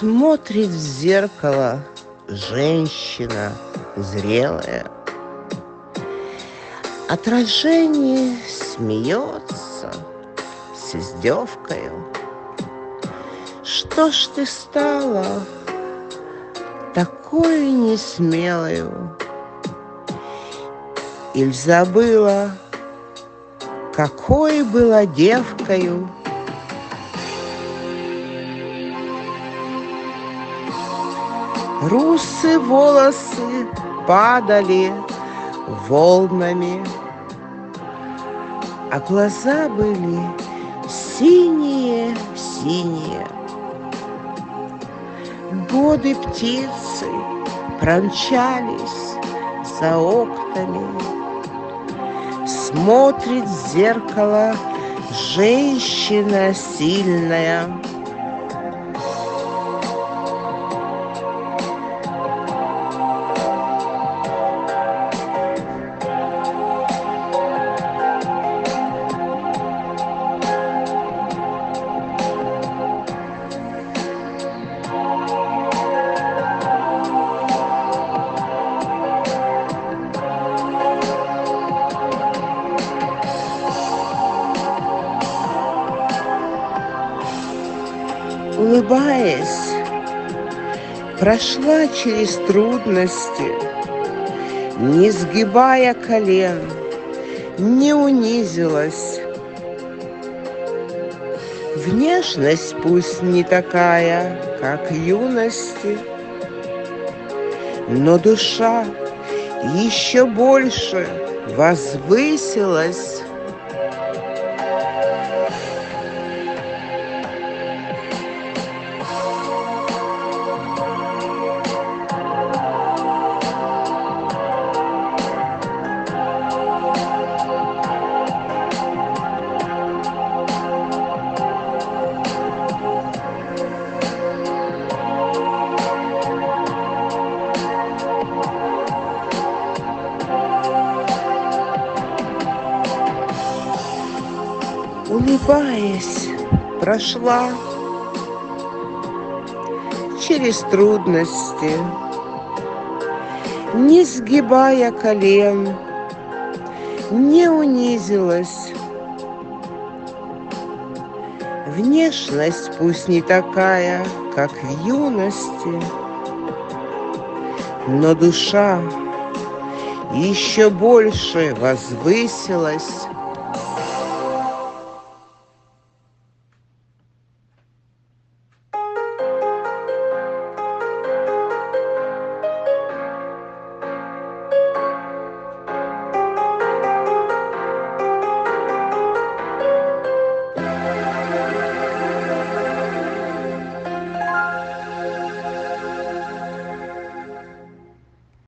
Смотрит в зеркало женщина зрелая. Отражение смеется с издевкою. Что ж ты стала такой несмелою? Иль забыла, какой была девкою? Русые волосы падали волнами, а глаза были синие-синие. Годы птицы промчались за окнами. Смотрит в зеркало женщина сильная. Улыбаясь, прошла через трудности, не сгибая колен, не унизилась. Внешность пусть не такая, как юности, но душа еще больше возвысилась. Улыбаясь, прошла через трудности, не сгибая колен, не унизилась. Внешность пусть не такая, как в юности, но душа еще больше возвысилась.